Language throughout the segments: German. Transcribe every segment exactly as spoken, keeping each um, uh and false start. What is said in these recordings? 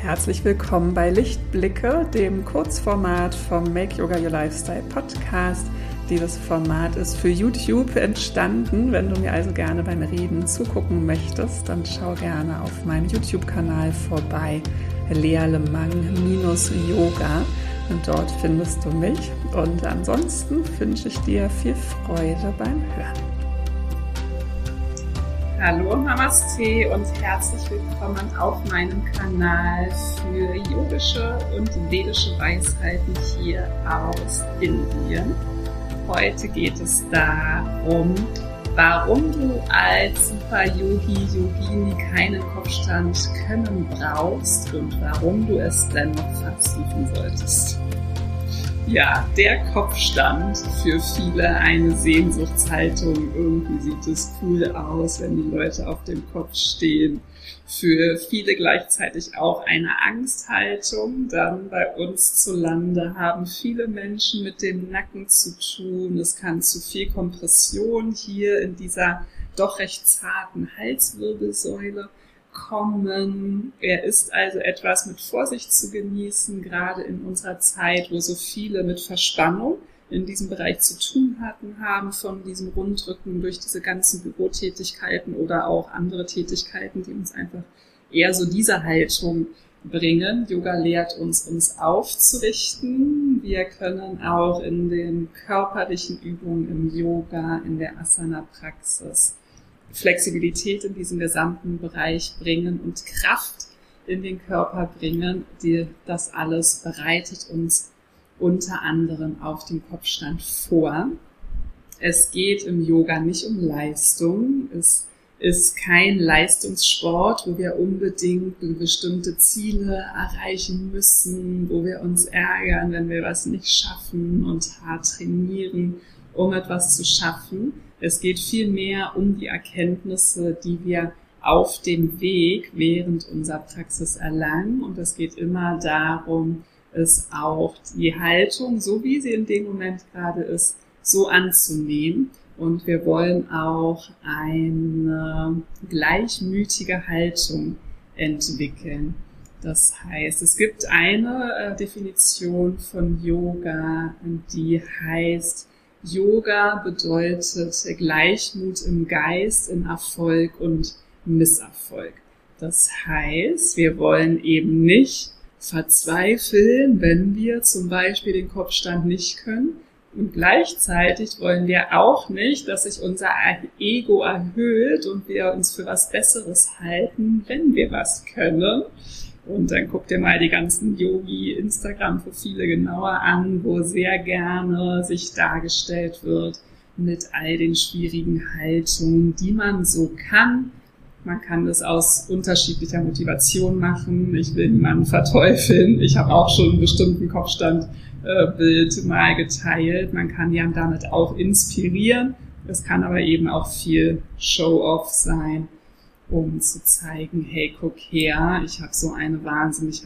herzlich willkommen bei Lichtblicke, dem Kurzformat vom Make Yoga Your Lifestyle Podcast. Dieses Format ist für YouTube entstanden. Wenn du mir also gerne beim Reden zugucken möchtest, dann schau gerne auf meinem YouTube-Kanal vorbei, Lea Lemang-Yoga. Und dort findest du mich. Und ansonsten wünsche ich dir viel Freude beim Hören. Hallo, Namaste und herzlich willkommen auf meinem Kanal für yogische und vedische Weisheiten hier aus Indien. Heute geht es darum, warum du als Super-Yogi, Yogini keinen Kopfstand können brauchst und warum du es dennoch versuchen solltest. Ja, der Kopfstand, für viele eine Sehnsuchtshaltung. Irgendwie sieht es cool aus, wenn die Leute auf dem Kopf stehen. Für viele gleichzeitig auch eine Angsthaltung. Dann bei uns zu Lande haben viele Menschen mit dem Nacken zu tun. Es kann zu viel Kompression hier in dieser doch recht zarten Halswirbelsäule kommen. Er ist also etwas mit Vorsicht zu genießen, gerade in unserer Zeit, wo so viele mit Verspannung in diesem Bereich zu tun hatten, haben von diesem Rundrücken durch diese ganzen Bürotätigkeiten oder auch andere Tätigkeiten, die uns einfach eher so diese Haltung bringen. Yoga lehrt uns, uns aufzurichten. Wir können auch in den körperlichen Übungen im Yoga, in der Asana-Praxis Flexibilität in diesem gesamten Bereich bringen und Kraft in den Körper bringen. Die, das alles bereitet uns unter anderem auf den Kopfstand vor. Es geht im Yoga nicht um Leistung. Es ist kein Leistungssport, wo wir unbedingt bestimmte Ziele erreichen müssen, wo wir uns ärgern, wenn wir was nicht schaffen und hart trainieren, um etwas zu schaffen. Es geht vielmehr um die Erkenntnisse, die wir auf dem Weg während unserer Praxis erlangen. Und es geht immer darum, es auch die Haltung, so wie sie in dem Moment gerade ist, so anzunehmen. Und wir wollen auch eine gleichmütige Haltung entwickeln. Das heißt, es gibt eine äh, Definition von Yoga, die heißt, Yoga bedeutet Gleichmut im Geist, in Erfolg und Misserfolg. Das heißt, wir wollen eben nicht verzweifeln, wenn wir zum Beispiel den Kopfstand nicht können. Und gleichzeitig wollen wir auch nicht, dass sich unser Ego erhöht und wir uns für was Besseres halten, wenn wir was können. Und dann guck dir mal die ganzen Yogi-Instagram-Profile genauer an, wo sehr gerne sich dargestellt wird mit all den schwierigen Haltungen, die man so kann. Man kann das aus unterschiedlicher Motivation machen. Ich will niemanden verteufeln. Ich habe auch schon einen bestimmten Kopfstandbild mal geteilt. Man kann ja damit auch inspirieren. Es kann aber eben auch viel Show-off sein, um zu zeigen, hey, guck her, ich habe so eine wahnsinnig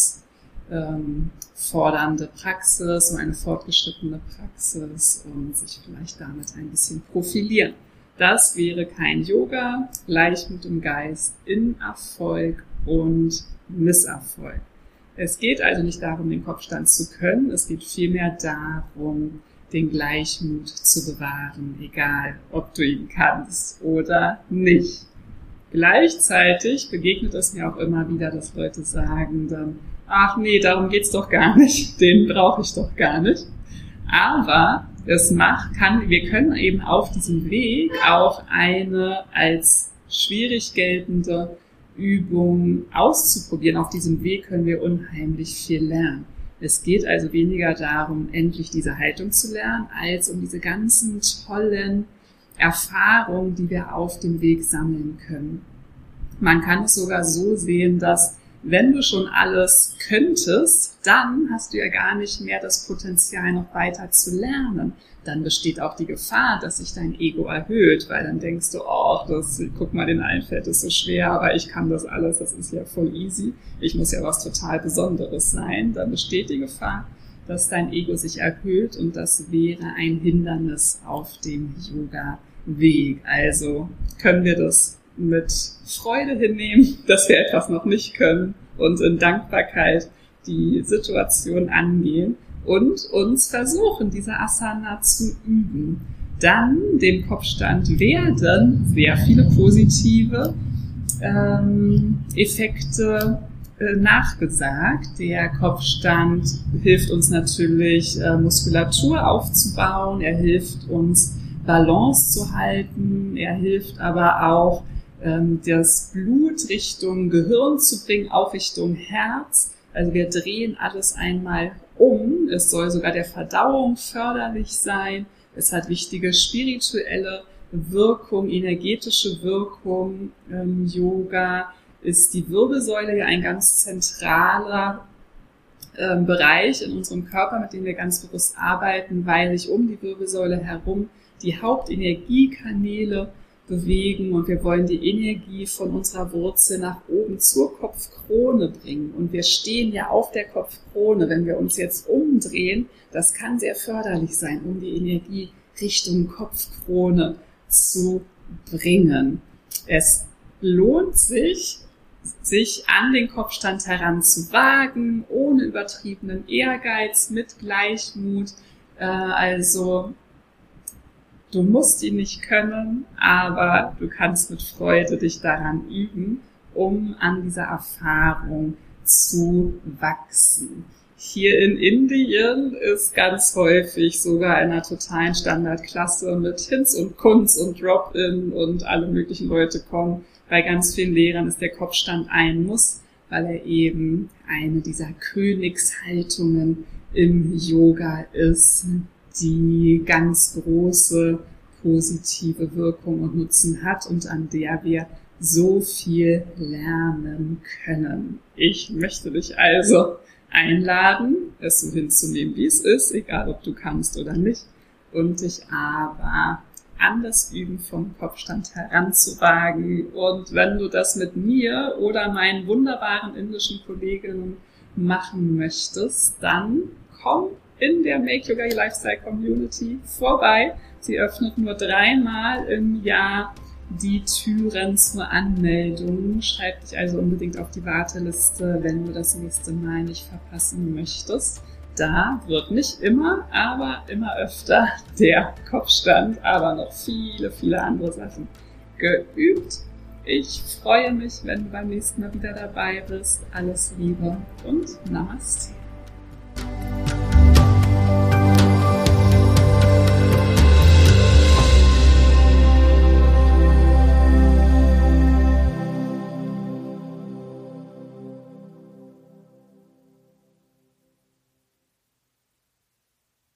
herausfordernde Praxis, so eine fortgeschrittene Praxis und sich vielleicht damit ein bisschen profilieren. Das wäre kein Yoga, Gleichmut im Geist, in Erfolg und Misserfolg. Es geht also nicht darum, den Kopfstand zu können, es geht vielmehr darum, den Gleichmut zu bewahren, egal ob du ihn kannst oder nicht. Gleichzeitig begegnet es mir auch immer wieder, dass Leute sagen dann, ach nee, darum geht's doch gar nicht, den brauche ich doch gar nicht. Aber es macht, kann, wir können eben auf diesem Weg auch eine als schwierig geltende Übung auszuprobieren. Auf diesem Weg können wir unheimlich viel lernen. Es geht also weniger darum, endlich diese Haltung zu lernen, als um diese ganzen tollen Erfahrung, die wir auf dem Weg sammeln können. Man kann es sogar so sehen, dass wenn du schon alles könntest, dann hast du ja gar nicht mehr das Potenzial, noch weiter zu lernen. Dann besteht auch die Gefahr, dass sich dein Ego erhöht, weil dann denkst du, oh, das, guck mal, den einen fällt es so schwer, aber ich kann das alles, das ist ja voll easy. Ich muss ja was total Besonderes sein. Dann besteht die Gefahr, dass dein Ego sich erhöht und das wäre ein Hindernis auf dem Yoga-Weg. Also können wir das mit Freude hinnehmen, dass wir etwas noch nicht können und in Dankbarkeit die Situation angehen und uns versuchen, diese Asana zu üben. Dann dem Kopfstand werden sehr viele positive ähm, Effekte äh, nachgesagt. Der Kopfstand hilft uns natürlich, äh, Muskulatur aufzubauen, er hilft uns, Balance zu halten, er hilft aber auch, ähm, das Blut Richtung Gehirn zu bringen, auch Richtung Herz. Also wir drehen alles einmal um. Es soll sogar der Verdauung förderlich sein. Es hat wichtige spirituelle Wirkung, energetische Wirkung. Ähm, Yoga ist die Wirbelsäule ja ein ganz zentraler ähm, Bereich in unserem Körper, mit dem wir ganz bewusst arbeiten, weil sich um die Wirbelsäule herum die Hauptenergiekanäle bewegen und wir wollen die Energie von unserer Wurzel nach oben zur Kopfkrone bringen. Und wir stehen ja auf der Kopfkrone. Wenn wir uns jetzt umdrehen, das kann sehr förderlich sein, um die Energie Richtung Kopfkrone zu bringen. Es lohnt sich, sich an den Kopfstand heranzuwagen, ohne übertriebenen Ehrgeiz, mit Gleichmut. Äh, also du musst ihn nicht können, aber du kannst mit Freude dich daran üben, um an dieser Erfahrung zu wachsen. Hier in Indien ist ganz häufig sogar in einer totalen Standardklasse mit Hinz und Kunz und Drop-In und alle möglichen Leute kommen. Bei ganz vielen Lehrern ist der Kopfstand ein Muss, weil er eben eine dieser Königshaltungen im Yoga ist, die ganz große positive Wirkung und Nutzen hat und an der wir so viel lernen können. Ich möchte dich also einladen, es so hinzunehmen, wie es ist, egal ob du kannst oder nicht, und dich aber an das Üben vom Kopfstand heranzuwagen. Und wenn du das mit mir oder meinen wunderbaren indischen Kolleginnen machen möchtest, dann komm in der Make Yoga Your Lifestyle Community vorbei. Sie öffnet nur dreimal im Jahr die Türen zur Anmeldung. Schreib dich also unbedingt auf die Warteliste, wenn du das nächste Mal nicht verpassen möchtest. Da wird nicht immer, aber immer öfter der Kopfstand, aber noch viele, viele andere Sachen geübt. Ich freue mich, wenn du beim nächsten Mal wieder dabei bist. Alles Liebe und Namaste.